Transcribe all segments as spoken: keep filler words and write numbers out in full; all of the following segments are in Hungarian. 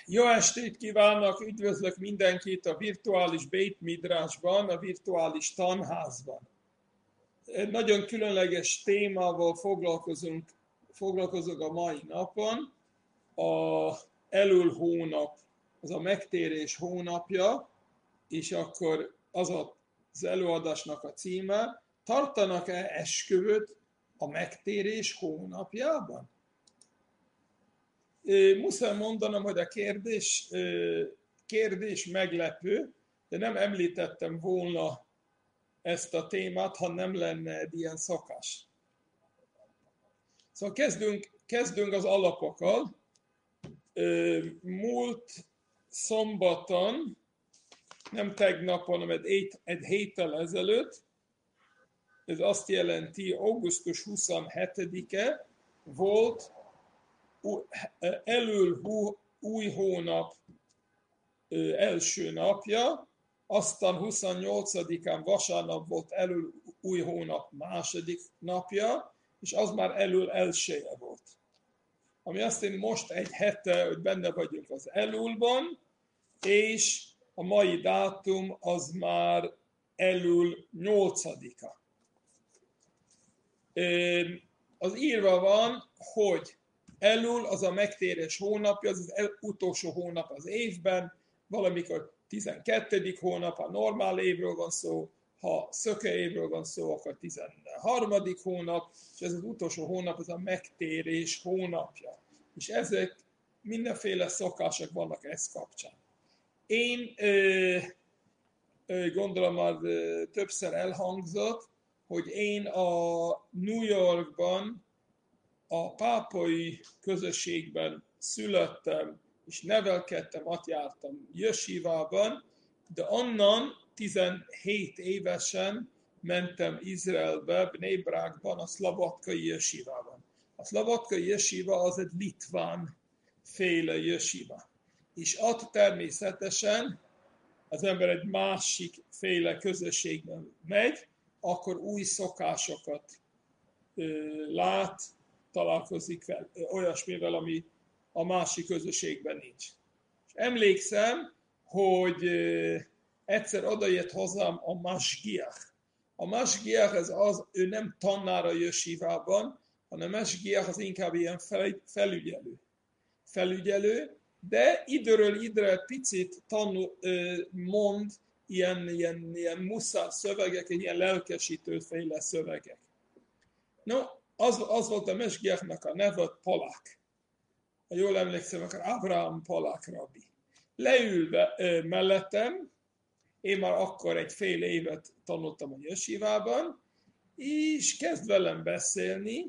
Jó estét kívánok, üdvözlök mindenkit a virtuális Beit Midrashban, a virtuális tanházban. Egy nagyon különleges témával foglalkozunk, foglalkozunk a mai napon. A Elul hónap, az a megtérés hónapja, és akkor az az előadásnak a címe: tartanak-e esküvőt a megtérés hónapjában? Muszáj mondanom, hogy a kérdés, kérdés meglepő, de nem említettem volna ezt a témát, ha nem lenne egy ilyen szokás. Szóval kezdünk, kezdünk az alapokkal. Múlt szombaton, nem tegnap, hanem egy, egy héttel ezelőtt, ez azt jelenti, augusztus huszonhetedike volt Elul új hónap első napja, aztán huszonnyolcadikán vasárnap volt Elul új hónap második napja, és az már Elul elsője volt. Ami azt jelenti, most egy hete, hogy benne vagyunk az Elulban, és a mai dátum az már Elul nyolcadika. Az írva van, hogy Elul az a megtérés hónapja, az az utolsó hónap az évben, valamikor tizenkettedik hónap, ha normál évről van szó, ha szöke évről van szó, akkor tizenharmadik hónap, és ez az utolsó hónap, az a megtérés hónapja. És ezek mindenféle szokások vannak ez kapcsán. Én ö, ö, gondolom, már ö, többször elhangzott, hogy én a New Yorkban a pápai közösségben születtem, és nevelkedtem, ott jártam jesivában, de onnan tizenhét évesen mentem Izraelbe, Bnei Brakban, a szlovatkai jesivában. A szlovatkai jesiva az egy litván féle jesiva. És ott természetesen az ember egy másik féle közösségben megy, akkor új szokásokat ö, lát, találkozik fel, olyasmivel, ami a másik közösségben nincs. És emlékszem, hogy egyszer odajött hozzám a masgiach. A masgiach az, az, ő nem tanár a jesivában, hanem a masgiach az inkább ilyen felügyelő. Felügyelő, de időről időre picit tanul, mond ilyen, ilyen, ilyen muszár szövegek, ilyen lelkesítőféle szövegek. No, Az, az volt a mesgiachnak a neve, Polák. Ha jól emlékszem, akkor Abraham Polák rabbi. Leülve ö, mellettem, én már akkor egy fél évet tanultam a jesivában, és kezd velem beszélni,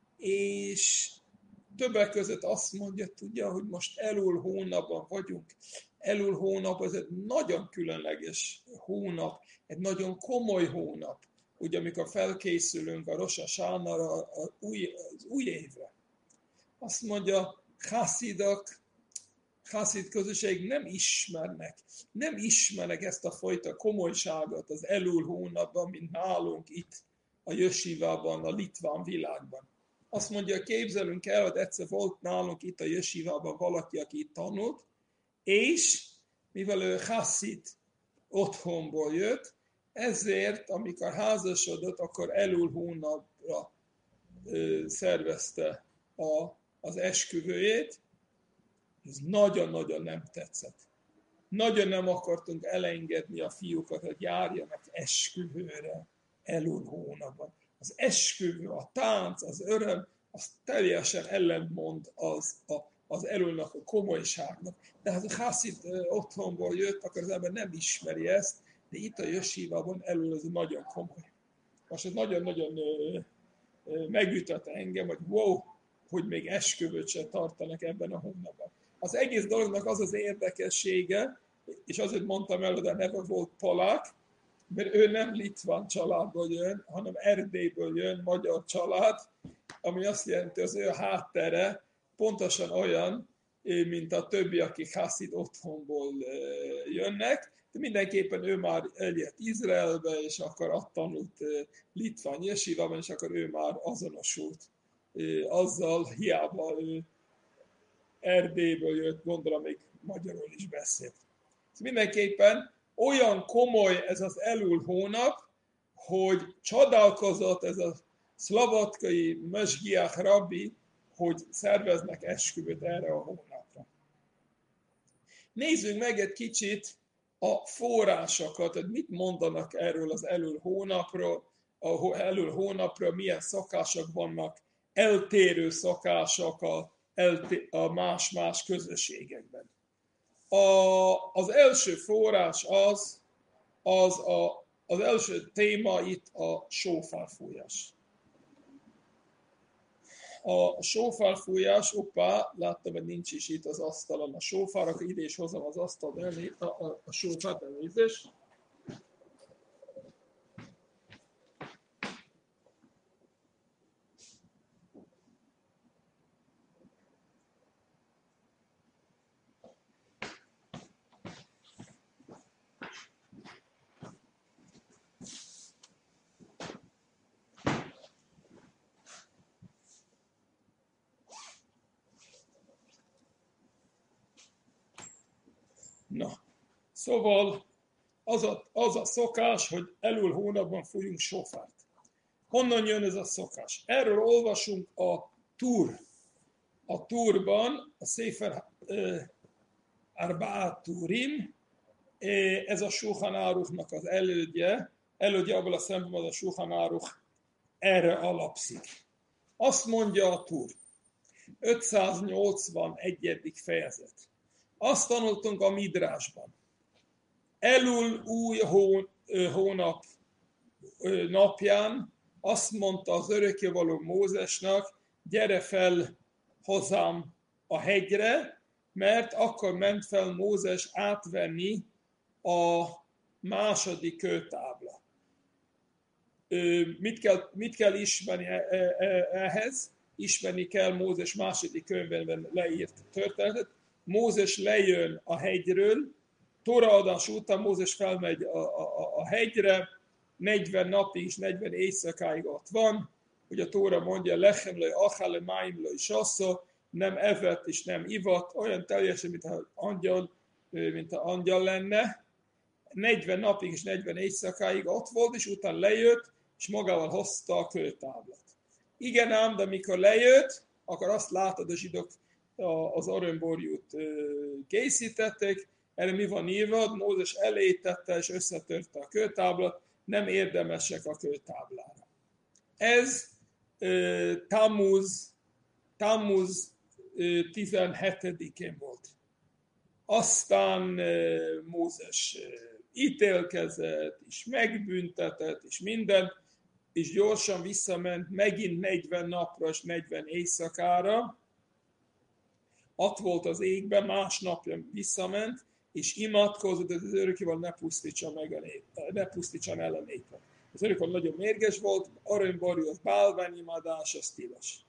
és többek között azt mondja, tudja, hogy most Elul hónapban vagyunk. Elul hónap az egy nagyon különleges hónap, egy nagyon komoly hónap. Ugye, amikor felkészülünk a Rosh Hashanahra, az új, az új évre. Azt mondja, Hasidok, Hasid közösség nem ismernek, nem ismernek ezt a fajta komolyságot az Elul hónapban, mint nálunk itt a jesivában, a litván világban. Azt mondja, képzelünk el, hogy egyszer volt nálunk itt a jesivában valaki, aki itt tanult, és mivel ő Hasid otthonból jött, ezért, amikor házasodott, akkor Elul hónapra ö, szervezte a, az esküvőjét. Ez nagyon-nagyon nem tetszett. Nagyon nem akartunk elengedni a fiúkat, hogy járjanak esküvőre Elul hónapban. Az esküvő, a tánc, az öröm, az teljesen ellentmond az, a, az Elulnak a komolyságnak. De hát a Hasid otthonból jött, akkor az ember nem ismeri ezt, de itt a jesivában Elul ez nagyon komoly. Most ez nagyon-nagyon megütött engem, hogy wow, hogy még esküvőt se tartanak ebben a hónapban. Az egész dolognak az az érdekessége, és azért mondtam el, hogy a neve volt Polák, mert ő nem litván családból jön, hanem Erdélyből jön, magyar család, ami azt jelenti, az ő háttere pontosan olyan, mint a többi, akik Hasid otthonból jönnek, de mindenképpen ő már eljött Izraelbe, és akkor ott tanult litván jesivában, és akkor ő már azonosult azzal, hiába ő Erdélyből jött, gondolom még magyarul is beszélt. Mindenképpen olyan komoly ez az Elul hónap, hogy csodálkozott ez a szlavatkai mesgiach rabbi, hogy szerveznek esküvőt erre a hónapra. Nézzünk meg egy kicsit a forrásokat, hogy mit mondanak erről az Elul hónapról, a Elul hónapról, milyen szokások vannak, eltérő szokások a, a más-más közösségekben. A, az első forrás az, az, a, az első téma itt a sófárfújás. A sófárfújás, oppá, láttam, hogy nincs is itt az asztalon a sófár, akkor ide is hozom az asztal elé, a, a, a sófárt elnézést. Na, szóval az a, az a szokás, hogy Elul hónapban fújunk sofárt. Honnan jön ez a szokás? Erről olvasunk a Túr. A Túrban, a Sefer uh, Arba'at Turim, ez a Shulchan Aruchnak az elődje, elődje abban a szempontból a Shulchan Aruch erre alapszik. Azt mondja a Túr, ötszáznyolcvanegyedik fejezet. Azt tanultunk a Midrásban. Elul új hón, hónap napján azt mondta az örökkévaló Mózesnak, gyere fel hozzám a hegyre, mert akkor ment fel Mózes átvenni a második kőtábla. Mit kell, mit kell ismerni ehhez? Ismerni kell Mózes második könyvben leírt történetet. Mózes lejön a hegyről, Tóraadás után Mózes felmegy a, a, a hegyre, negyven napig és negyven éjszakáig ott van, hogy a Tóra mondja, lechem le, achale, máim le, sassza, nem evett és nem ivat, olyan teljesen, mint az angyal, mint az angyal lenne. negyven napig és negyven éjszakáig ott volt, és utána lejött, és magával hozta a kőtáblat. Igen ám, de mikor lejött, akkor azt látod, a zsidók az aranyborjút készítették, erre mi van írva, Mózes elétette és összetörte a kőtáblat, nem érdemesek a kőtáblára. Ez Tammuz, Tammuz tizenhetedikén volt. Aztán Mózes ítélkezett, és megbüntetett, és minden, és gyorsan visszament megint negyven napra és negyven éjszakára. Ott volt az égben, másnapja visszament, és imádkozott, hogy az örökkévaló ne pusztítsa meg a nép, ne pusztítsa el a népet. Az örökkévaló nagyon mérges volt, aranyborjú, az bálványimádás, az tilos.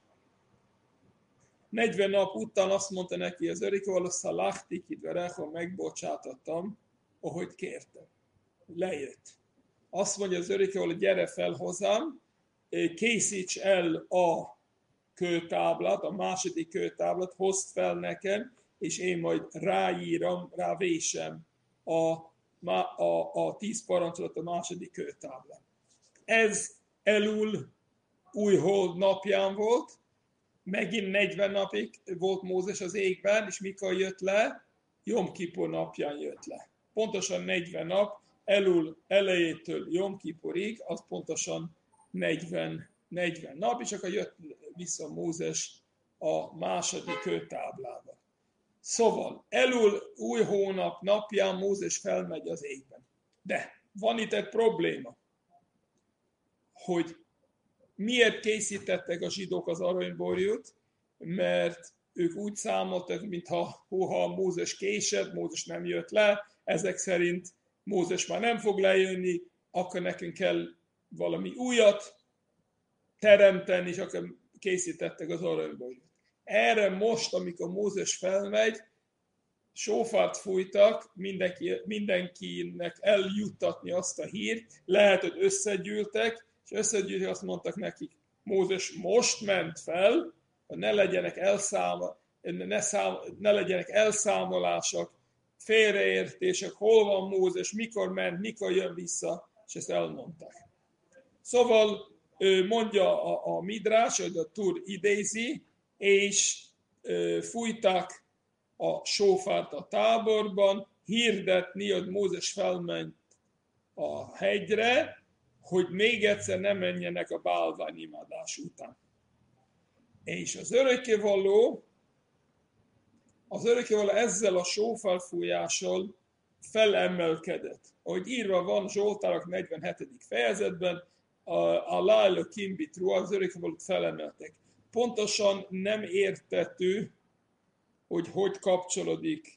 negyven nap után azt mondta neki az örökkévaló, szalachti kidverechon, megbocsátottam, ahogy kértem. Lejött. Azt mondja az örökkévaló, gyere fel hozzám, készíts el a kőtáblát, a második kőtáblát, hozd fel nekem, és én majd ráírom, rávésem a, a, a tíz parancsolat a második kőtáblán. Ez Elul új hold napján volt, megint negyven napig volt Mózes az égben, és mikor jött le? Jom Kipur napján jött le. Pontosan negyven nap, Elul elejétől Jom Kipurig, az pontosan negyven, negyven nap, és akkor jött vissza Mózes a második kőtáblába. Szóval Elul új hónap napján Mózes felmegy az égben. De van itt egy probléma, hogy miért készítettek a zsidók az aranyborjút, mert ők úgy számoltak, mintha hóha Mózes késett, Mózes nem jött le, ezek szerint Mózes már nem fog lejönni, akkor nekünk kell valami újat teremteni, és akkor készítettek az aranyborjút. Erre most, amikor Mózes felmegy, sófárt fújtak, mindenki, mindenkinek eljuttatni azt a hírt, lehet, hogy összegyűltek, és összegyűltek, azt mondtak nekik, Mózes most ment fel, hogy ne legyenek elszáma, ne, szám, ne legyenek elszámolások, félreértések, hol van Mózes, mikor ment, mikor jön vissza, és ezt elmondták. Szóval mondja a, a Midrás, hogy a Tur idézi, és fújták a sófárt a táborban, hirdetni, hogy Mózes felment a hegyre, hogy még egyszer ne menjenek a bálványimádás után. És az örökkévaló, az örökkévaló ezzel a sófárfújással felemelkedett. Ahogy írva van Zsoltárok negyvenhetedik fejezetben, a Lájla Kimbitru, az örökkévalót felemeltek. Pontosan nem értető, hogy hogy kapcsolódik,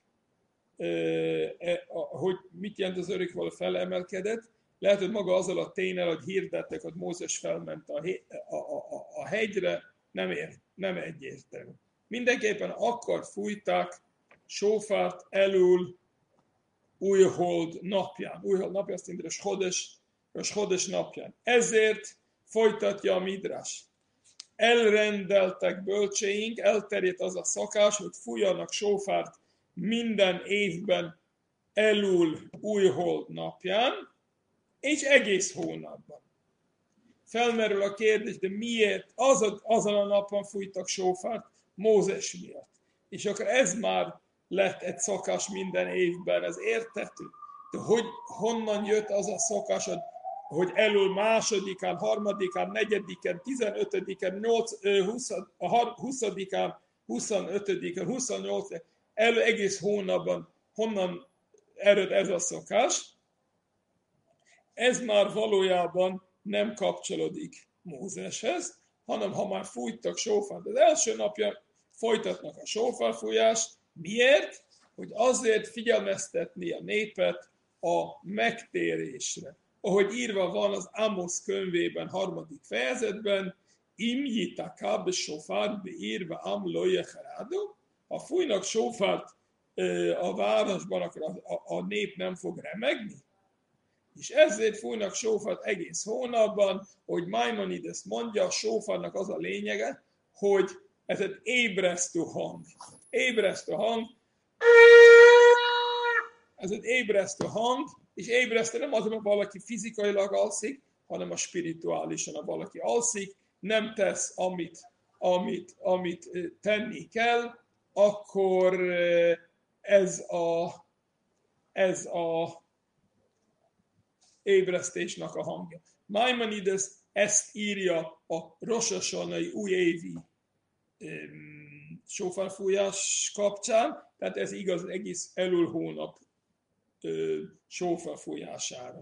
hogy mit jelent az örökkévaló felemelkedett. Lehet, hogy maga azzal a tényel, hogy hirdettek, hogy Mózes felment a, a, a, a hegyre, nem, ért, nem egyértelmű. Mindenképpen akkor fújták sófárt elől újhold napján. Újhold napján, azt mondja, Rosh Chodesh napján. Ezért folytatja a Midrás. Elrendeltek bölcseink, elterjedt az a szokás, hogy fújjanak sófárt minden évben elől újhold napján, és egész hónapban. Felmerül a kérdés, de miért az, azon a napon fújtak sófárt? Mózes miatt. És akkor ez már lett egy szokás minden évben, ez érthető. De hogy honnan jött az a szokás, hogy elől másodikán, harmadikán, negyedikén, tizenötödikén, huszadikán, huszonötödikén, huszonnyolcadikán, elő egész hónapban honnan ered ez a szokás? Ez már valójában nem kapcsolódik Mózeshez, hanem ha már fújtak sófárt. Az első napja folytatnak a sófárfújást. Miért? Hogy azért figyelmeztetni a népet a megtérésre. Ahogy írva van az Ámosz könyvében, harmadik fejezetben, Im jitaka besofár beírva am lo yecherado. Ha fújnak sófárt a városban, akkor a, a, a nép nem fog remegni. És ezért fújnak sófárt egész hónapban, hogy Maimonides mondja, a sófárnak az a lényege, hogy ez egy ébresztő hang. Ébresztő hang. Ez egy ébresztő hang, és ébresztő nem az, hogy valaki fizikailag alszik, hanem a spirituálisan, ha valaki alszik, nem tesz, amit, amit, amit tenni kell, akkor ez a, ez a ébresztésnek a hangja. Maimonides ezt írja a Rosh Hashanai újévi um, sófárfújás kapcsán, tehát ez igaz egész Elul hónap um, sófárfújására.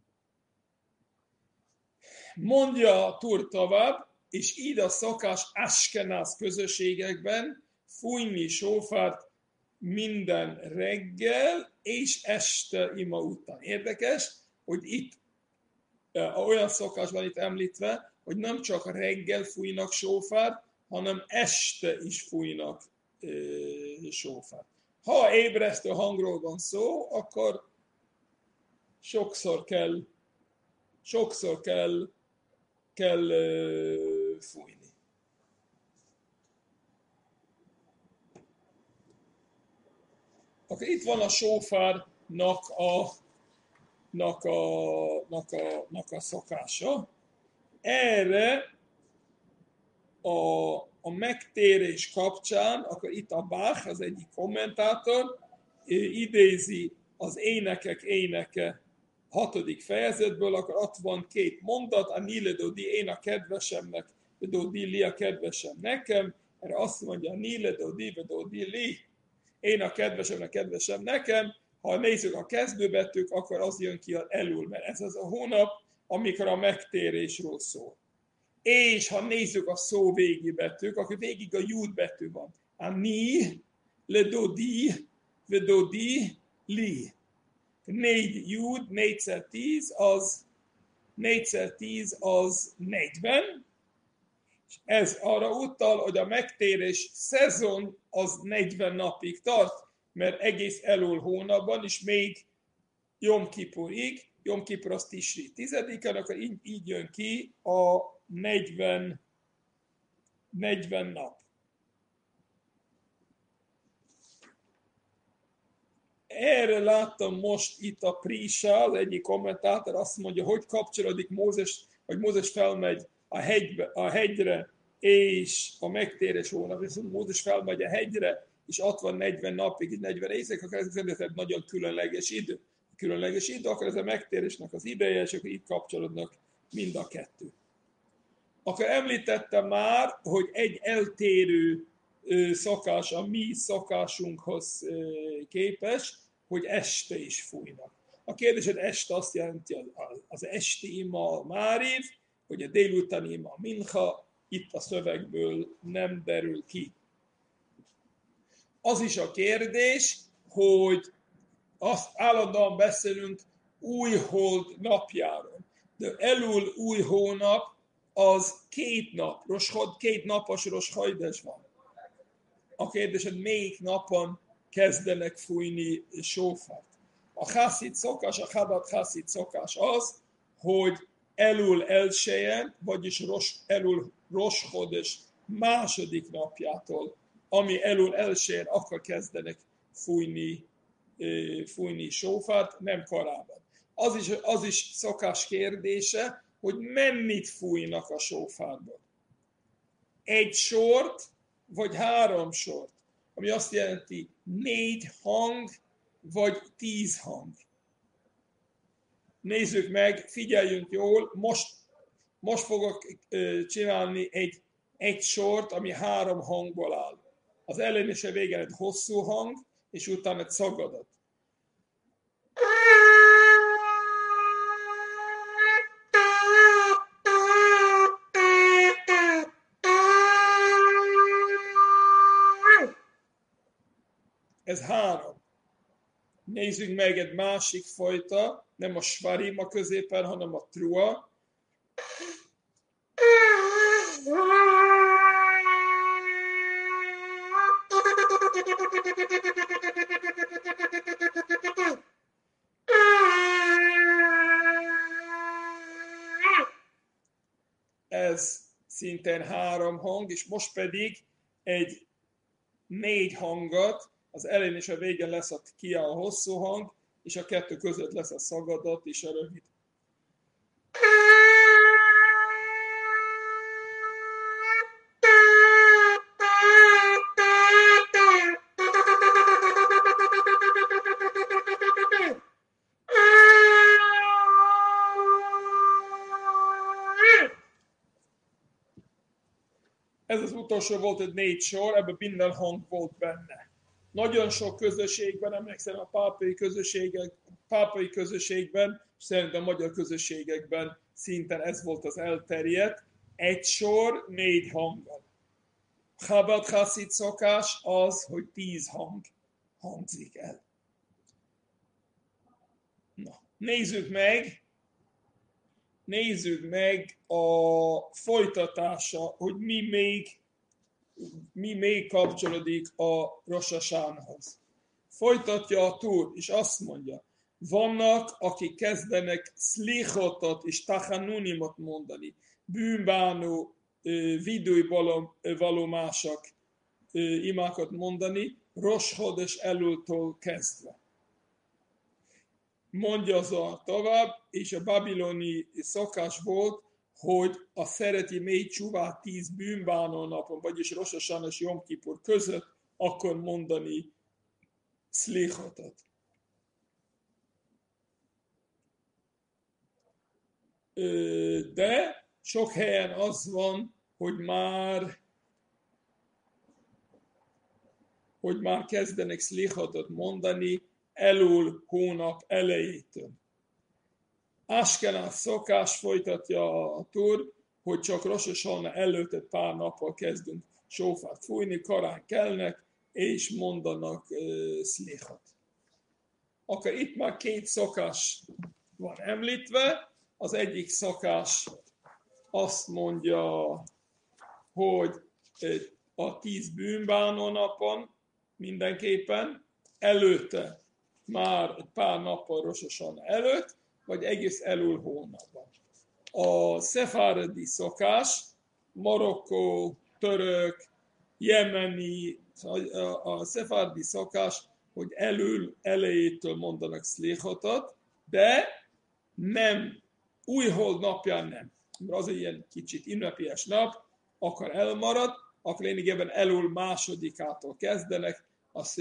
Mondja Tur tovább, és így a szokás askenáz közösségekben fújni sófárt minden reggel és este ima után. Érdekes, hogy itt olyan szokás van itt említve, hogy nem csak reggel fújnak sófárt, hanem este is fújnak e, sófárt. Ha ébresztő hangról van szó, akkor sokszor kell, sokszor kell, kell e, fújni. Akkor itt van a sófárnak a Nak a, nak, a, nak a szokása. Erre a, a megtérés kapcsán, akkor itt a Bach, az egyik kommentátor, idézi az énekek éneke hatodik fejezetből, akkor ott van két mondat, a Niledodi, én a kedvesemnek, Vedodi li a kedvesem nekem, erre azt mondja, Niledodi, Vedodi li, én a kedvesemnek, kedvesem nekem. Ha nézzük a kezdőbetűk, akkor az jön ki elől, mert ez az a hónap, amikor a megtérésről szól. És ha nézzük a szó végi betűk, akkor végig a júd betű van. A ni, le dodi, ve dodi, li. Négy júd, négyszer tíz, az négyszer tíz az negyven, és ez arra utal, hogy a megtérés szezon az negyven napig tart, mert egész Elul hónapban, és még Jom Kippurig, Jom Kippur az Tisri tizedikén, akkor így, így jön ki a negyven, negyven nap. erre láttam most itt a Prisa, az egyik kommentátor azt mondja, hogy kapcsolódik Mózes, vagy Mózes felmegy a, hegybe, a hegyre, és a megtérés hónap, viszont Mózes felmegy a hegyre, és ott van negyven napig, negyven éjszaka, akkor ez egy nagyon különleges idő. Különleges idő, akkor ez a megtérésnek az ideje, és akkor itt kapcsolódnak mind a kettő. Akkor említettem már, hogy egy eltérő szokás a mi szokásunkhoz képes, hogy este is fújnak. A kérdés, hogy este azt jelenti az esti ima a máriv, hogy a délutáni ima a mincha, itt a szövegből nem derül ki. Az is a kérdés, hogy azt állandóan beszélünk új hold napjáról. De Elul új hónap az két nap, roshod, két napos Rosh Hajdes van. A kérdés, hogy melyik napon kezdenek fújni sófart. A Hasszid szokás, a Chabad Hasszid szokás az, hogy Elul elsőjén, vagyis Rosh, Elul Rosh Hodes második napjától, ami Elul elsőjén, akkor kezdenek fújni, fújni sófart, nem korábban. Az is, az is szokás kérdése, hogy mennyit fújnak a sófárból. Egy sort, vagy három sort, ami azt jelenti négy hang, vagy tíz hang. Nézzük meg, figyeljünk jól, most, most fogok csinálni egy, egy sort, ami három hangból áll. Az elején és a végén egy hosszú hang, és utána egy szagadat. Ez három. Nézzük meg egy másik fajta, nem a svarim a középen, hanem a trua. Ez szintén három hang, és most pedig egy négy hangot, az elején és a végén lesz a kia a hosszú hang, és a kettő között lesz a szagadat és a rövid. Ez az utolsó volt egy négy sor, ebben minden hang volt benne. Nagyon sok közösségben, emlékszem a pápai közösségek, pápai közösségben, és szerintem a magyar közösségekben szinten ez volt az elterjedt, egy sor, négy hanggal. Chabad Hasszid szokás az, hogy tíz hang hangzik el. Na, nézzük meg, nézzük meg a folytatása, hogy mi még mi még kapcsolódik a Rosh Hashanahhoz. Folytatja a Túr, és azt mondja, vannak, akik kezdenek szlichotot és tachanunimot mondani, bűnbánó, vidújvalomások imákat mondani, Rosh Hodes Elultól kezdve. Mondja az a tovább, és a babiloni szokás volt, hogy a szereti mély csuvát tíz bűnbánó napon, vagyis Rosh Hashanah és Jom Kipur között, akkor mondani szlichotot. De sok helyen az van, hogy már hogy már kezdenek szlichotot mondani Elul hónap elejétől. Askenaz szokás folytatja a Túr, hogy csak Rosh Hashanah előtt egy pár nappal kezdünk sófát fújni, korán kelnek, és mondanak uh, szlichot. Akkor itt már két szokás van említve. Az egyik szokás azt mondja, hogy a tíz bűnbánó napon mindenképpen, előtte már egy pár nappal Rosh Hashanah előtt, vagy egész Elul hónapban. A szefárdi szokás, marokkó, török, jemeni, a szefárdi szokás hogy elől elejétől mondanak szléhotot, de nem, új hold napján nem. Mert az egy ilyen kicsit ünnepélyes nap, akkor elmarad, akkor lényegében elől másodikától kezdenek, azt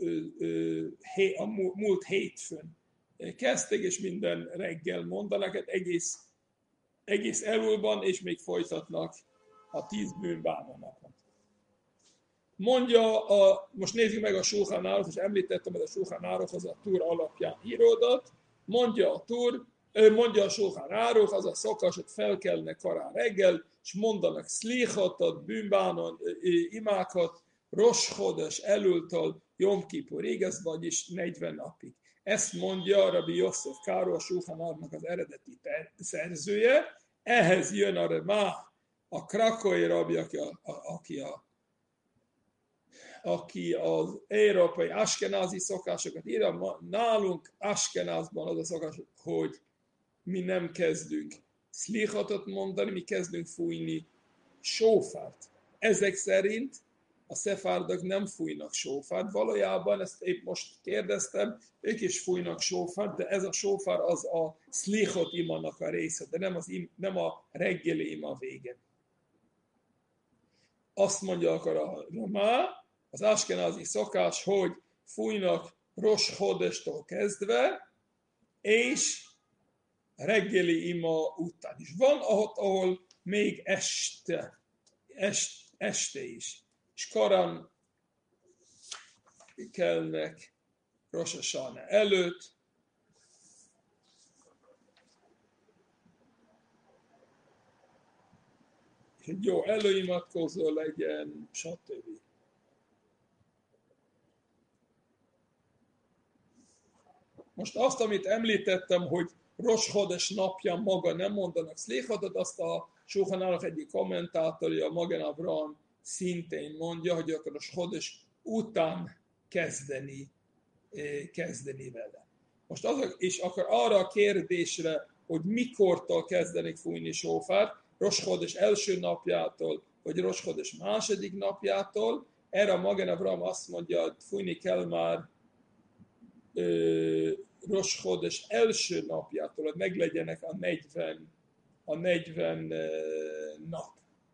a múlt hétfőn kezdték, és minden reggel mondanak, hát egész, egész elülban, és még folytatnak a tíz bűnbánó napot. Mondja, a, most nézzük meg a Sulchan Aruch, és említettem, hogy a Sulchan Aruch az a Tur alapján íródott, mondja a Tur, mondja a Sulchan Aruch, az a szokás, hogy felkelnek korán reggel, és mondanak szlichotot, bűnbánon imákat, Rosh Chodesh elültől Jom Kippurig, ez vagyis negyven napig. Ezt mondja Rabbi Yosef Karo, a Sulchan Aruchnak az eredeti szerzője. Ehhez jön a Rema, a krakói rabbi, aki a, a, aki, a, aki az európai askenázi szokásokat írja. Nálunk Askenázban az a szokás, hogy mi nem kezdünk szlichotot mondani, mi kezdünk fújni sófárt. Ezek szerint a szefárdok nem fújnak sófárt. Valójában, ezt épp most kérdeztem, ők is fújnak sófárt, de ez a sófár az a szlichot imának a része, de nem, az im, nem a reggeli ima vége. Azt mondja akkor a Ramá, az askenázi szokás, hogy fújnak Rosh Chodestől kezdve, és reggeli ima után is. Van, ahol, ahol még este, este, este is. És korán kelnek Rosh Hashanah előtt, és egy jó előimatkozó legyen, stb. Most azt, amit említettem, hogy Rosh Chodesh napján maga nem mondanak szléchotot, azt a Sulchan Aruch egyik kommentátorja, a Magen Avraham szintén mondja, hogy akkor a Chodesh után kezdeni, kezdeni vele. Most azok, és akkor arra a kérdésre, hogy mikortól kezdenek fújni sófárt, Rosh Chodesh első napjától, vagy Rosh Chodesh második napjától, erre a Magen Avraham azt mondja, hogy fújni kell már Rosh Chodesh első napjától, hogy meglegyenek a negyven, a negyven nap.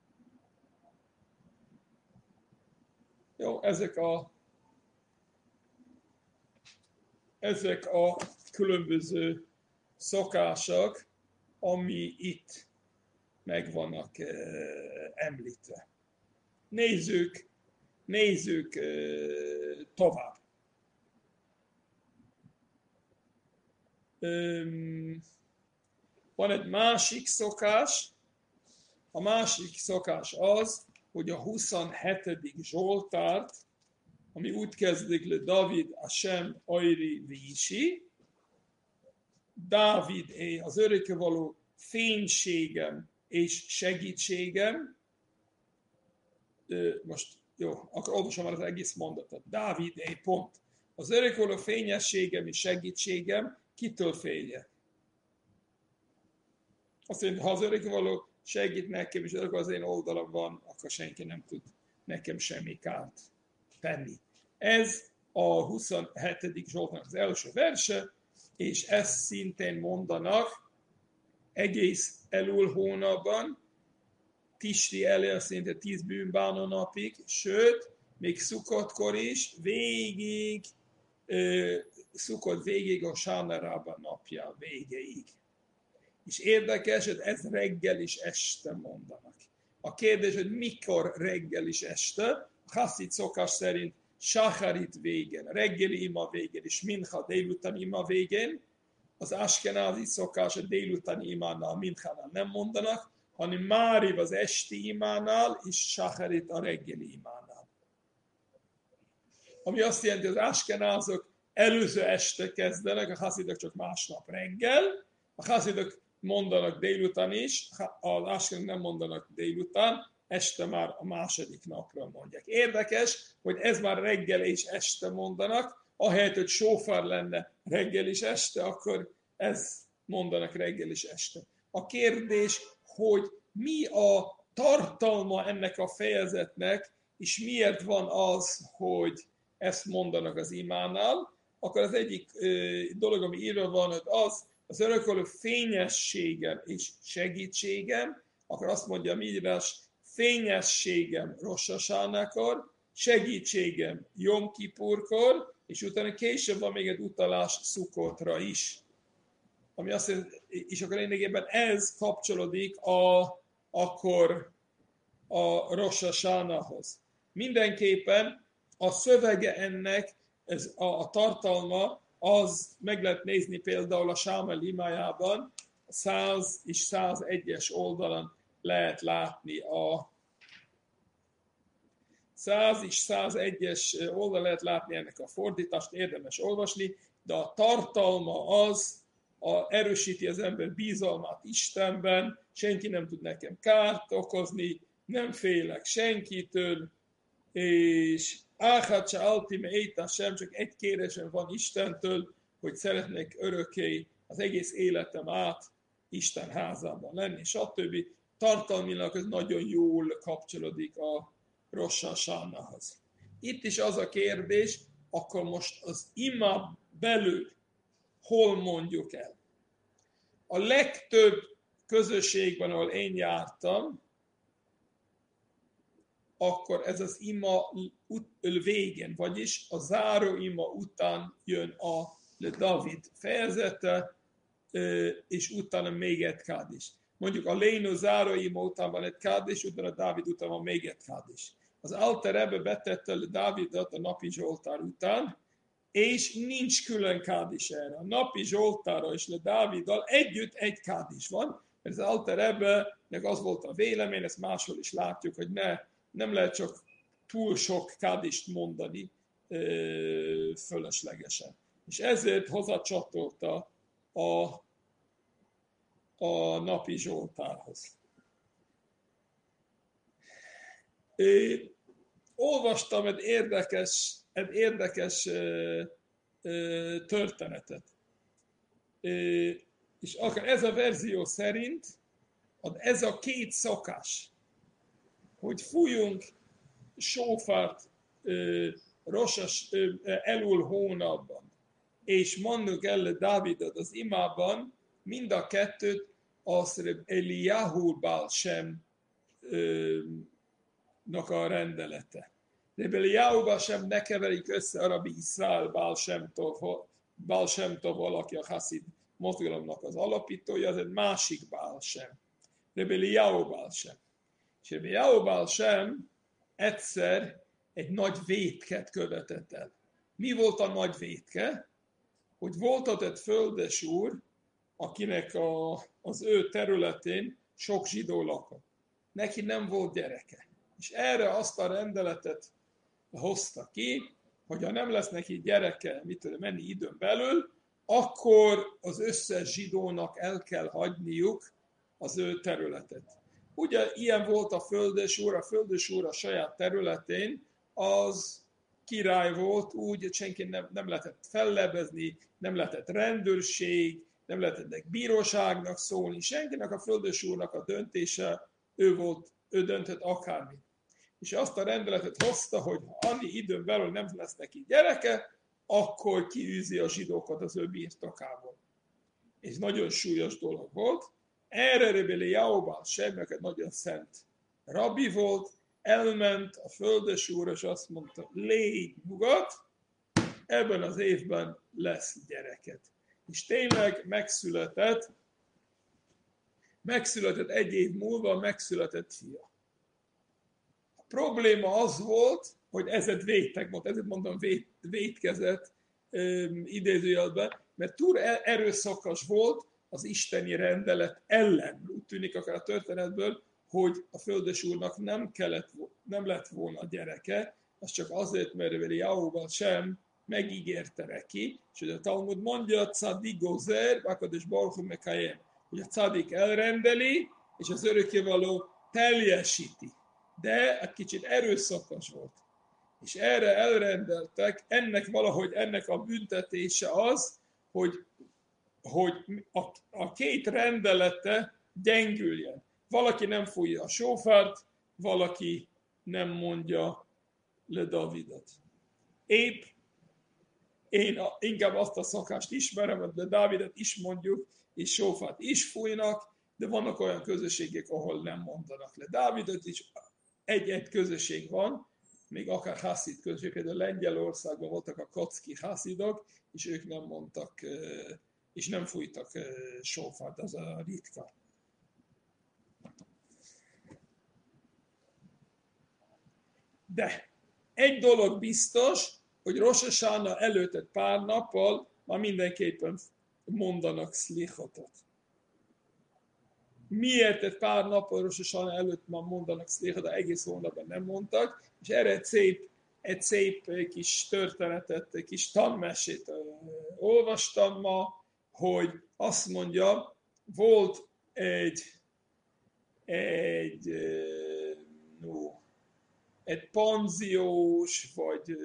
Jó, ezek a ezek a különböző szokások, ami itt meg vannak említve. Nézzük, nézzük tovább. Van egy másik szokás, a másik szokás az, hogy a huszonhetedik Zsoltárt, ami úgy kezdik le David Hashem Oiri Vísi, Dávid é az örökkévaló fénységem és segítségem, most jó, akkor olvasom már az egész mondatot. Dávid é pont. Az örökkévaló fényességem és segítségem, kitől féljek? Azt mondja, ha az örökkévaló segít nekem, és az én oldalam van, akkor senki nem tud nekem semmi kárt tenni. Ez a huszonhetedik Zsoltnak az első verse, és ezt szintén mondanak egész Elul hónapban, Tisri elé azt szinte tíz bűnbánó napig, sőt, még Szukkotkor is, végig, Szukkot végig a Sánarában napja végéig. És érdekes, hogy ez reggel is este mondanak. A kérdés, hogy mikor reggel is este, a Hasszid szokás szerint Sacharit végén, reggeli ima végén, és Mincha délután ima végén, az askenázi szokás a délutáni imánál, Minchánál nem mondanak, hanem Máriv az esti imánál, és Sacharit a reggeli imánál. Ami azt jelenti, hogy az askenázok előző este kezdenek, a haszidok csak másnap reggel, a haszidok mondanak délután is, az askenázok nem mondanak délután, este már a második napra mondják. Érdekes, hogy ez már reggel és este mondanak, ahelyett, hogy sófár lenne reggel és este, akkor ez mondanak reggel és este. A kérdés, hogy mi a tartalma ennek a fejezetnek, és miért van az, hogy ezt mondanak az imánál, akkor az egyik dolog, ami írva van, hogy az, az örökölő fényességem és segítségem, akkor azt mondja a írás, fényességem Rosh Hashanakor, segítségem Jom Kipurkor, és utána később van még egy utalás Szukkotra is. Ami azt jelenti, és akkor lényegében ez kapcsolódik a, akkor a Rosh Hashanahhoz. Mindenképpen a szövege ennek, ez a, a tartalma, az meg lehet nézni például a Sámuel imájában, a száz és százegyes oldalon lehet látni a száz és százegyes oldalon lehet látni ennek a fordítást, érdemes olvasni, de a tartalma az, a, erősíti az ember bizalmát Istenben, senki nem tud nekem kárt okozni, nem félek senkitől, és Áhát se altime éjtá sem, csak egy kérésem van Istentől, hogy szeretnék örökké az egész életem át Isten házában lenni, stb. Tartalmilag ez nagyon jól kapcsolódik a Rosh Hashanahhoz. Itt is az a kérdés, akkor most az ima belül hol mondjuk el? A legtöbb közösségben, ahol én jártam, akkor ez az ima végén, vagyis a záró ima után jön a David fejezete, és utána még egy kádis. Mondjuk a Léno záró ima után van egy kádis, utána a Dávid után van még egy kádis. Az Alter Rebbe betette Dávidot a napi zsoltár után, és nincs külön kádis erre. A napi zsoltára és le Dáviddal együtt egy kádis van, mert az Alter Rebbe-nek az volt a vélemény, ezt máshol is látjuk, hogy ne, nem lehet csak túl sok kádist mondani ö, fölöslegesen. És ezért hozzácsatolta a, a napi zsoltárhoz. É, olvastam egy érdekes, egy érdekes ö, ö, történetet. Ö, és akár ez a verzió szerint, ez a két szokás, hogy fújjunk sófárt Rosas Elul hónapban, és mondjuk el Dávidot az imában, mind a kettőt az Eliyahu Baal Shem nak a rendelete. De Eliyahu Baal Shem ne keverik össze a Rabbi Iszrael Baal Shem Tov, Baal Shem Tov valaki a Hasid mozgalomnak az alapítója, az egy másik Baal Shem. De Eliyahu Baal Shem. És Eliyahu Baal Shem egyszer egy nagy vétket követett el. Mi volt a nagy vétke? Hogy volt ott egy földes úr, akinek a, az ő területén sok zsidó lakott. Neki nem volt gyereke. És erre azt a rendeletet hozta ki, hogy ha nem lesz neki gyereke, mit tudom, menni időn belül, akkor az összes zsidónak el kell hagyniuk az ő területet. Ugye ilyen volt a földes úr, a földes úr a saját területén, az király volt, úgy, hogy senki nem, nem lehetett fellebezni, nem lehetett rendőrség, nem lehetett bíróságnak szólni, senkinek a földes úrnak a döntése, ő volt, ő döntött akármit. És azt a rendeletet hozta, hogy ha annyi időn belül nem lesz neki gyereke, akkor kiűzi a zsidókat az ő birtokából. És nagyon súlyos dolog volt. Erre Rebbe Eliyahu Baal Shem, egy nagyon szent rabbi volt, elment a földes úr, és azt mondta, légy nyugodt, ebben az évben lesz gyereket. És tényleg megszületett, megszületett egy év múlva, megszületett fia. A probléma az volt, hogy ez egy vétek volt, ezért mondom vét, vétkezett um, idézőjelben, mert túl erőszakos volt az isteni rendelet ellen. Úgy tűnik akár a történetből, hogy a földes úrnak nem, kellett, nem lett volna gyereke, az csak azért, mert Eliyahu Baal Shem megígérte neki, és hogy a Talmud mondja, Tzadik gozer, Akadosh Baruch Hu mekayem, hogy a Tzadik elrendeli, és az örökkévaló teljesíti. De egy kicsit erőszakos volt. És erre elrendeltek, ennek valahogy ennek a büntetése az, hogy, hogy a, a két rendelete gyengüljen. Valaki nem fújja a sófárt, valaki nem mondja le Davidot. épp én a, inkább azt a szokást ismerem, de Dávidet is mondjuk, és sófát is fújnak, de vannak olyan közösségek, ahol nem mondanak le Dávidot is. Egy-egy közösség van, még akár haszid közösség, például Lengyelországban voltak a kocki haszidok, és ők nem mondtak, és nem fújtak sófát, az a ritka. De egy dolog biztos, hogy Rosh Hashanah előtt egy pár nappal már mindenképpen mondanak szlichotot. Miért egy pár nappal Rosh Hashanah előtt már mondanak szlichotot, egész hónapban nem mondtak, és erre egy szép, egy szép kis történetet, egy kis tanmesét olvastam ma, hogy azt mondja, volt egy, egy, no, egy panziós, vagy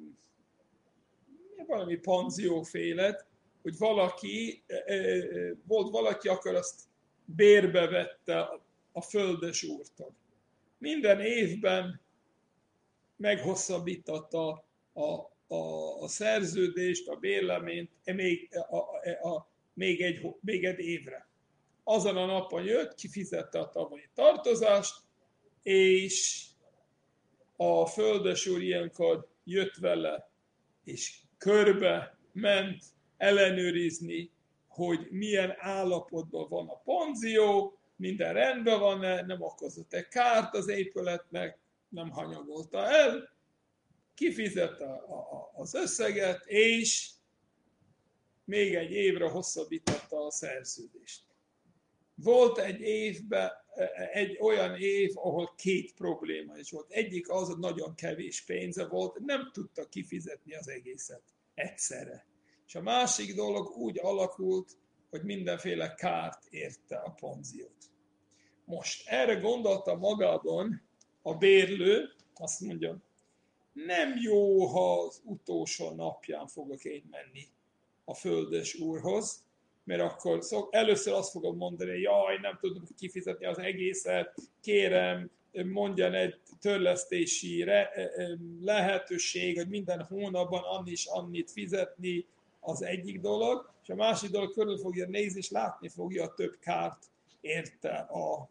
valami panziófélet, hogy valaki, volt valaki, akkor azt bérbe vette a földes úrtól. Minden évben meghosszabbította a, a, a szerződést, a bérleményt még, a, a, a, még, egy, még egy évre. Azon a napon jött, kifizette a tavalyi tartozást, és a földes úr ilyenkor jött vele, és körbe ment ellenőrizni, hogy milyen állapotban van a panzió, minden rendben van-e, nem okozott-e kárt az épületnek, nem hanyagolta el, kifizette a, a, az összeget, és még egy évre hosszabbította a szerződést. Volt egy évben, egy olyan év, ahol két probléma is volt. Egyik az, hogy nagyon kevés pénze volt, nem tudta kifizetni az egészet egyszerre. És a másik dolog úgy alakult, hogy mindenféle kárt érte a panziót. Most erre gondolta magában a bérlő, azt mondja, nem jó, ha az utolsó napján fogok én menni a földes úrhoz, mert akkor szok, először azt fogom mondani, jaj, nem tudom kifizetni az egészet, kérem, mondjan egy törlesztési re, lehetőség, hogy minden hónapban annyi is annyit fizetni, az egyik dolog, és a másik dolog körül fogja nézni, és látni fogja a több kárt érte a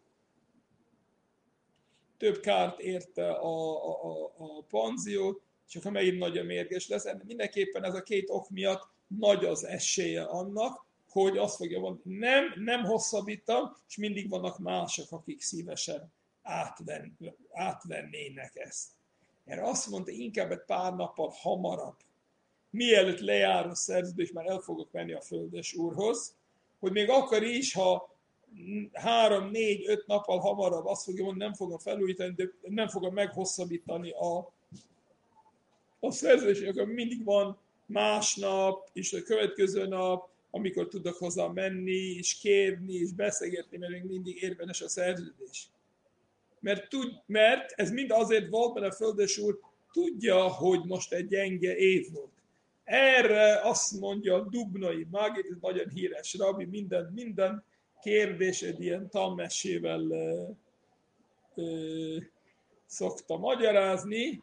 több kárt érte a, a, a, a panziót, és akkor megint nagyon mérges lesz. Mindenképpen ez a két ok miatt nagy az esélye annak, hogy azt fogja mondani, nem, nem hosszabbítam, és mindig vannak mások, akik szívesen átven, átvennének ezt. Erre azt mondta, inkább egy pár nappal hamarabb, mielőtt lejár a szerződés, már el fogok menni a földes úrhoz, hogy még akkor is, ha három, négy, öt nappal hamarabb azt fogja mondani, nem fogom felújítani, de nem fogom meghosszabbítani a, a szerződést, akkor mindig van másnap, és a következő nap, amikor tudok hozzá menni, és kérni, és beszélgetni, mert még mindig érvényes a szerződés. Mert, tud, mert ez mind azért volt, mert a földes úr tudja, hogy most egy gyenge év volt. Erre azt mondja a Dubnai Mágid, ez nagyon híres rabbi, minden, minden kérdésed ilyen tanmesével ö, ö, szokta magyarázni,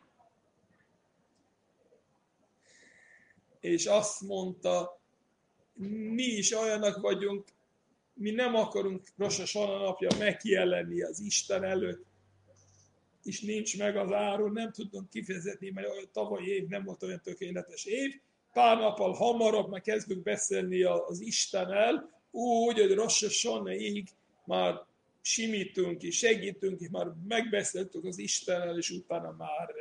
és azt mondta, mi is olyanak vagyunk, mi nem akarunk Rosh Hashanah napja megjelenni az Isten előtt, és nincs meg az áru, nem tudunk kifizetni, mert a tavalyi év nem volt olyan tökéletes év. Pár nappal hamarabb már kezdünk beszélni az Istennel, úgy, hogy Rosh Hashanah-ig már simítunk és segítünk, és már megbeszéltük az Istennel, és utána már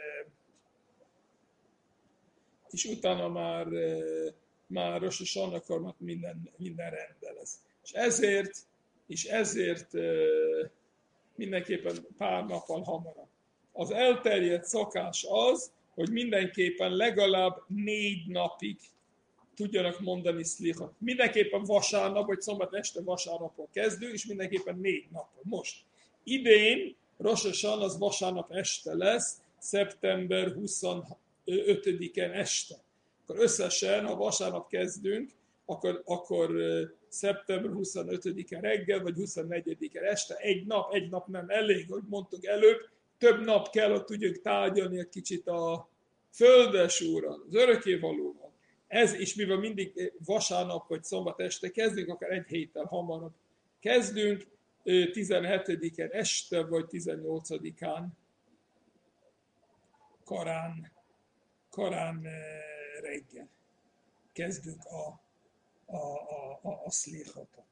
és utána már, már Rosh Hashanah-kor már minden, minden rendben lesz. És ezért, és ezért mindenképpen pár nappal hamarabb. Az elterjedt szokás az, hogy mindenképpen legalább négy napig tudjanak mondani szlichot. Mindenképpen vasárnap, vagy szombat este vasárnapon kezdő, és mindenképpen négy napon. Most idén Rosh Hashanah az vasárnap este lesz, szeptember huszonötödikén este. Akkor összesen, ha vasárnap kezdünk, akkor, akkor szeptember huszonötödike reggel, vagy huszonnegyedike este, egy nap, egy nap nem elég, hogy mondtuk előbb, több nap kell, hogy tudjuk tárgyalni egy kicsit a, földes úrral, az örökkévalóval. Ez is, mivel mindig vasárnap vagy szombat este kezdünk, akár egy héttel hamarabb kezdünk, tizenhetedikén este vagy tizennyolcadikán korán, korán reggel kezdünk a, a, a, a, a szlichotot.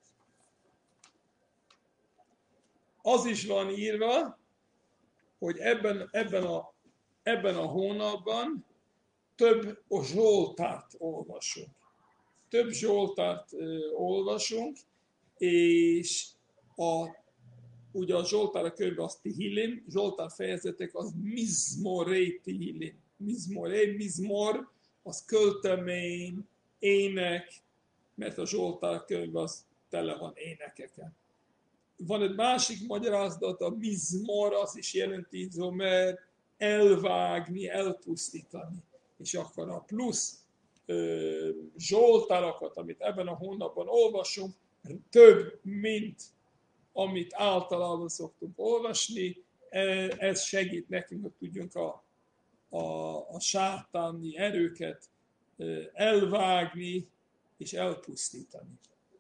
Az is van írva, hogy ebben, ebben, a, ebben a hónapban több zsoltárt olvasunk. Több zsoltárt ö, olvasunk, és a, ugye a zsoltár könyv az Tehillim, zsoltár fejezetek az Mizmoré Tehillim. Mizmoré, Mizmor, az költemény, ének, mert a zsoltár könyv az tele van énekeken. Van egy másik magyarázat, a Mizmor, az is jelenti zomer, elvágni, elpusztítani. És akkor a plusz ö, zsoltárakat, amit ebben a hónapban olvasunk, több, mint amit általában szoktunk olvasni, ez segít nekünk, hogy tudjunk a, a, a sátáni erőket elvágni és elpusztítani.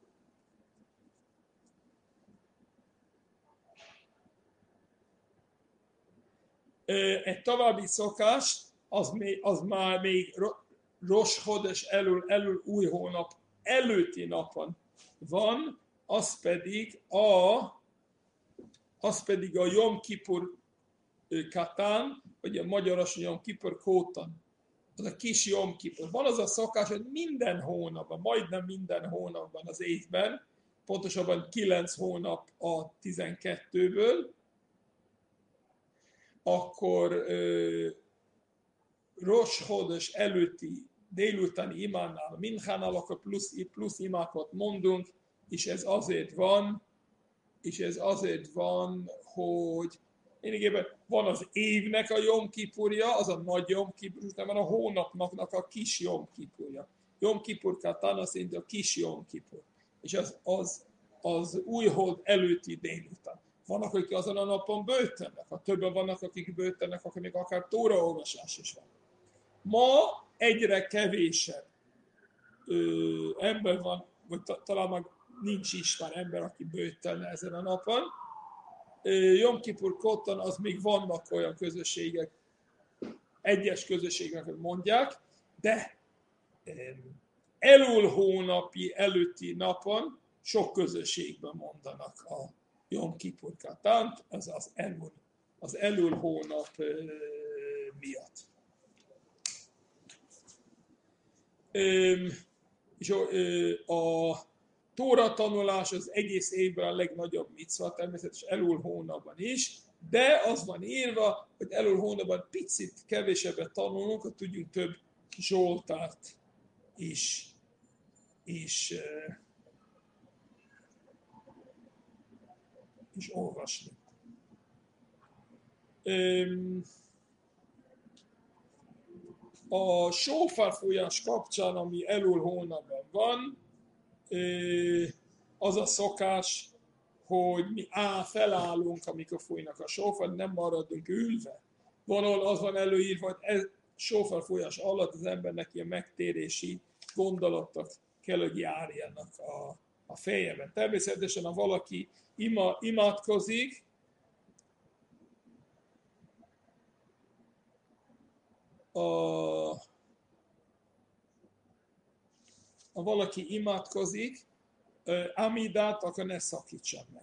Egy további szokás, az, még, az már még Rosh Hodesh elől, elől új hónap előtti napon van, az pedig a, az pedig a Jom Kippur Katán, vagy a magyaros Jom Kippur Kótan. Az a kis Jom Kippur. Van az a szokás, hogy minden hónapban, majdnem minden hónapban az évben, pontosabban kilenc hónap a tizenkettőből, akkor uh, Rosh Hodesh előtti délutáni imánnál, minchánál, akkor plusz, plusz imákat mondunk, és ez azért van, és ez azért van, hogy lényegében van az évnek a Jom Kippurja, az a nagy Jom Kippur, utána van a hónapnak a kis Jom Kippurja. Jom Kippur Katán azt jelenti a kis Jom Kippur. És az, az, az új hold előtti délután. Vannak, akik azon a napon bőttenek, ha többen vannak, akik bőttenek, akkor még akár tóraolvasás is van. Ma egyre kevésebb ö, ember van, vagy ta, talán már nincs is már ember, aki bőttelne ezen a napon. Jom Kippur Kótan, az még vannak olyan közösségek, egyes közösségek mondják, de Elul hónapi előtti napon sok közösségben mondanak a Jom Kippur Katánt, az az Elul, az Elul hónap miatt. És a Tóra tanulás az egész évben a legnagyobb micva, természetesen Elul hónapban is, de az van írva, hogy Elul hónapban picit kevésebbet tanulunk, hogy tudjunk több zsoltárt is, is, is olvasni. A sófárfújás kapcsán, ami Elul hónapban van, az a szokás, hogy mi á, felállunk, amikor fújnak a sófár, nem maradunk ülve. Van, az van előírva, hogy ez sófárfújás alatt az embernek ilyen megtérési gondolatok kell, hogy járjanak a, a fejében. Természetesen, ha valaki ima, imádkozik, a, ha valaki imádkozik, Amidát, akkor ne szakítson meg.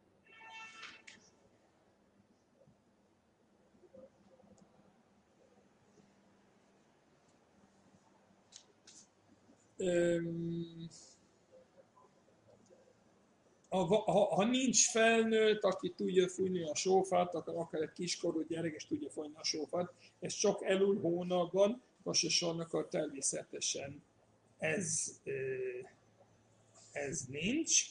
Ha, ha, ha nincs felnőtt, aki tudja fújni a sófárt, akkor akár egy kiskorú gyerek is tudja fújni a sófárt. Ez csak Elul hónapban, most is akkor természetesen ez, ez nincs.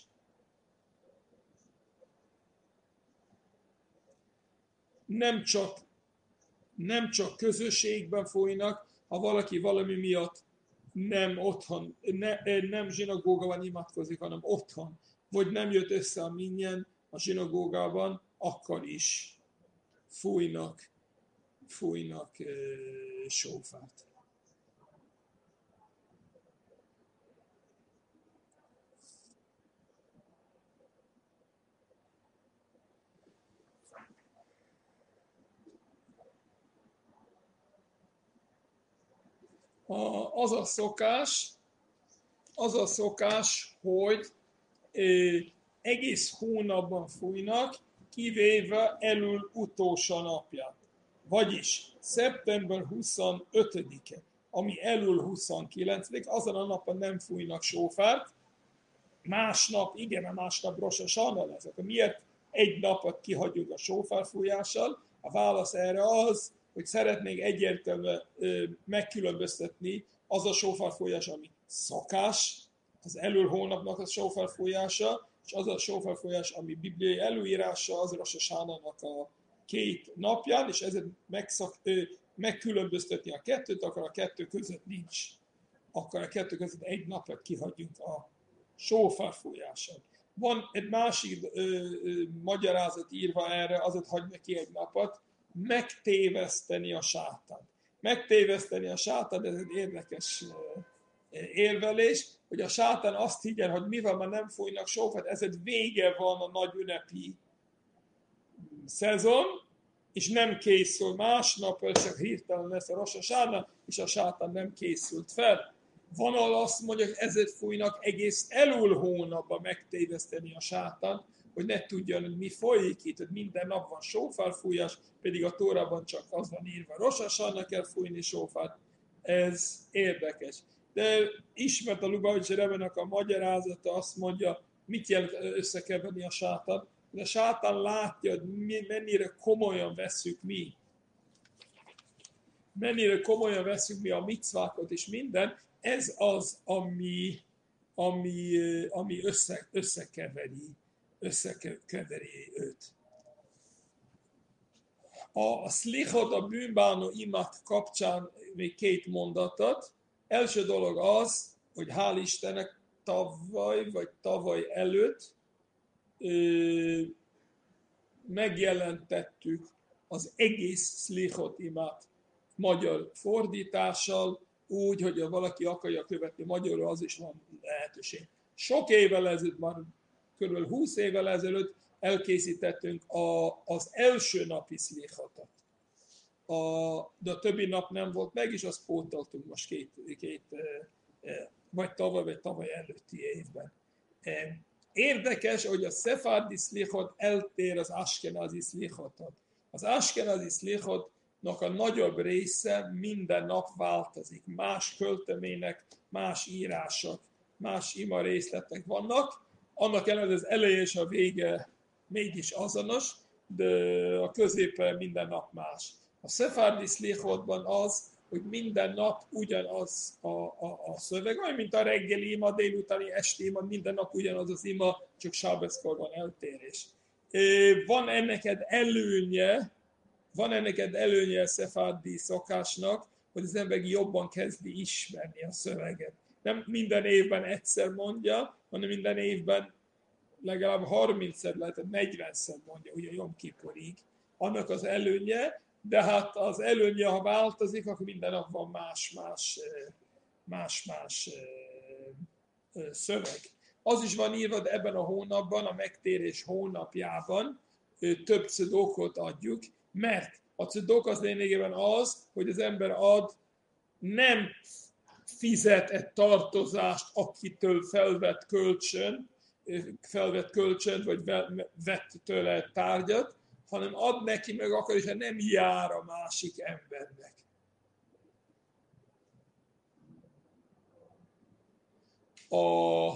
Nem csak, nem csak közösségben fújnak, ha valaki valami miatt nem otthon, ne, nem zsinagógában imádkozik, hanem otthon, vagy nem jött össze a minyen a zsinagógában, akkor is fújnak, fújnak sófárt. Az a szokás, az a szokás, hogy egész hónapban fújnak, kivéve Elul utolsó napját. Vagyis szeptember huszonötödike, ami Elul huszonkilencedike, azon a napon nem fújnak sófárt, másnap, igen, a másnap Rosh Hashanah lesz. Akkor miért egy napot kihagyjuk a sófárfújással? A válasz erre az, hogy szeretnénk egyértelműen megkülönböztetni az a sófárfújás, ami szokás, az Elul hónapnak a sófárfújása, és az a sófárfújás, ami bibliai előírása, az Rosh Hashanahnak a két napján, és ezért megszak, megkülönböztetni a kettőt, akkor a kettő között nincs. Akkor a kettő között egy napot kihagyjuk a sófárfújáson. Van egy másik ö, ö, magyarázat írva erre, azért hagy neki egy napot, megtéveszteni a sátán. Megtéveszteni a sátán, ez egy érdekes ö, érvelés, hogy a sátán azt higgyen, hogy mivel már nem fújnak sófárt, ezért vége van a nagy ünnepi szezon, és nem készül másnap, csak hirtelen lesz a Rosh Hashanah, és a sátán nem készült fel. Van, ahol azt mondja, hogy ezért fújnak egész Elul hónapban megtéveszteni a sátán, hogy ne tudjon, hogy mi folyik itt, hogy minden nap van sófárfújás, pedig a Tórában csak az van írva, Rosh Hashanah kell fújni sófárt. Ez érdekes. De ismert a Lubavitcher Rebbenek a magyarázata, azt mondja, mit jelent összekeverni a sátán. De a sátán látja, hogy mi, mennyire komolyan veszük mi. Mennyire komolyan veszük mi a micvákat és minden, ez az, ami, ami, ami össze, összekeveri, összekeveri őt. A szlichot, a bűnbánó imat kapcsán még két mondatot. Első dolog az, hogy hál' Istennek tavaly vagy tavaly előtt ö, megjelentettük az egész szlichot imat magyar fordítással, úgy, hogy ha valaki akarja követni magyarul, az is van lehetőség. Sok évvel ezelőtt, már kb. húsz évvel ezelőtt elkészítettünk a, az első napi szlichotot. A, de a többi nap nem volt meg, és azt pótoltunk most két, két vagy tavaly, vagy tavaly előtti évben. Érdekes, hogy a szefárdi szlichot eltér az askenazi szlichotot. Az askenazi szlichotnak a nagyobb része minden nap változik. Más költemények, más írások, más ima részletek vannak. Annak ellenére az eleje és a vége mégis azonos, de a középe minden nap más. A szefárdi szlichotban az, hogy minden nap ugyanaz a, a, a szöveg, olyan, mint a reggeli ima, délutáni esti ima, minden nap ugyanaz az ima, csak sábeszkor van eltérés. Van ennek előnye, van ennek előnye a szefárdi szokásnak, hogy az ember jobban kezdi ismerni a szöveget. Nem minden évben egyszer mondja, hanem minden évben legalább harmincszer, lehet negyvenszer mondja, ugye Jom Kippurig. Annak az előnye, de hát az előnye, ha változik, akkor minden nap van más-más, más-más szöveg. Az is van írva, de ebben a hónapban, a megtérés hónapjában több cedókot adjuk, mert a cedók az lényegében az, hogy az ember ad, nem fizet egy tartozást, akitől felvett kölcsön, felvett kölcsönt, vagy vett tőle tárgyat, hanem ad neki meg akkor is, ha nem jár a másik embernek. A,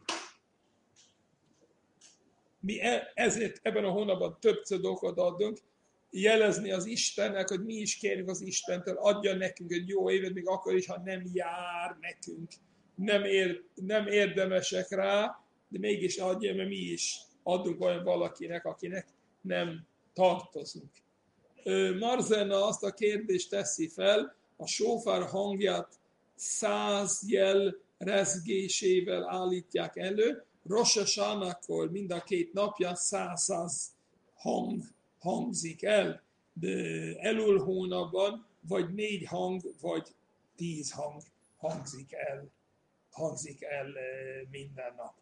mi ezért ebben a hónapban több cedókot adunk, jelezni az Istennek, hogy mi is kérjük az Istentől, adja nekünk egy jó évet, még akkor is, ha nem jár nekünk, nem, ér, nem érdemesek rá, de mégis adja, mert mi is adunk olyan valakinek, akinek nem tartozunk. Marzena azt a kérdést teszi fel, a sófár hangját száz jel rezgésével állítják elő, Rosh Hashanah-kor mind a két napján száz-száz hang hangzik el. Elul hónapban vagy négy hang, vagy tíz hang hangzik el, hangzik el minden nap.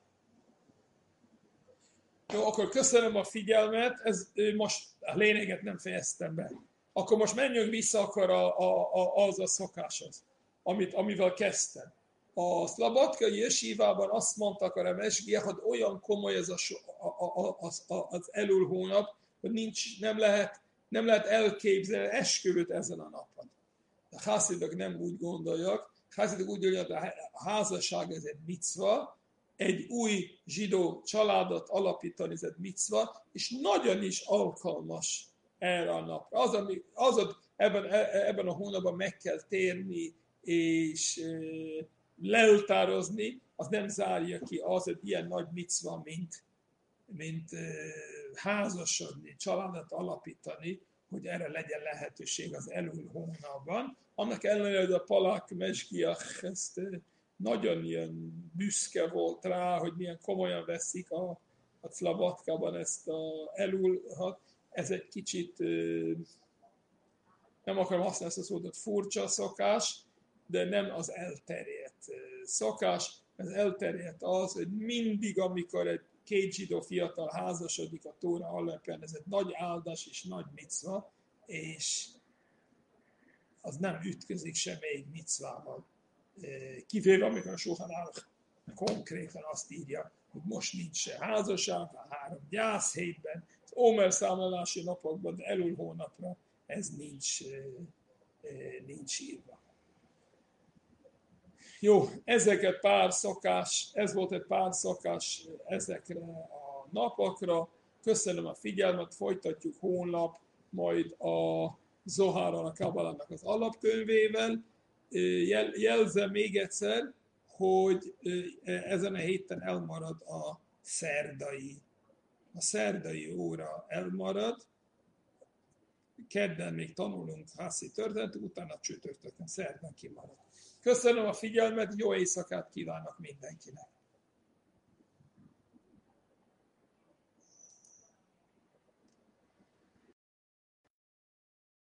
Jó, akkor köszönöm a figyelmet, ez most a lényeget nem fejeztem be. Akkor most menjünk vissza akkor a, a, a, az a szokáshoz, amit, amivel kezdtem. A szlabatkai jesívában azt mondtak a remesgiek, hogy olyan komoly ez a, a, a, a, az Elul hónap, hogy nincs, nem, lehet, nem lehet elképzelni esküvőt ezen a napon. A hászidok nem úgy gondolják, a hászidok úgy gondolják, hogy a házasság ez egy micva, egy új zsidó családot alapítani, ez egy micva, és nagyon is alkalmas erre a napra. Az, ami, az ebben, ebben a hónapban meg kell térni, és e, leltározni, az nem zárja ki az egy ilyen nagy micva, mint, mint e, házasodni, családot alapítani, hogy erre legyen lehetőség az Elul hónapban. Annak ellenére, hogy a palák mesgiach ezt nagyon ilyen büszke volt rá, hogy milyen komolyan veszik a, a Szlabatkában ezt a Elulhat. Ez egy kicsit, nem akarom használni ezt a szót, furcsa szokás, de nem az elterjedt szokás. Az elterjedt az, hogy mindig, amikor egy két zsidó fiatal házasodik a Tóra alapján, ez egy nagy áldás és nagy micva, és az nem ütközik semmelyik micvával. Kivéve, amikor a Shulchan Aruch konkrétan azt írja, hogy most nincs se házasság, a három gyászhétben, az Omer számlálási napokban, de Elul hónapra ez nincs, nincs írva. Jó, ezeket pár szokás, ez volt egy pár szokás ezekre a napokra. Köszönöm a figyelmet, folytatjuk holnap majd a Zoháron, a Kabbalának az alapkönyvével. Jel, jelzem még egyszer, hogy ezen a héten elmarad a szerdai, a szerdai óra elmarad. Kedden még tanulunk hászi történetet, utána csütörtökön, szerdán kimarad. Köszönöm a figyelmet, jó éjszakát kívánok mindenkinek!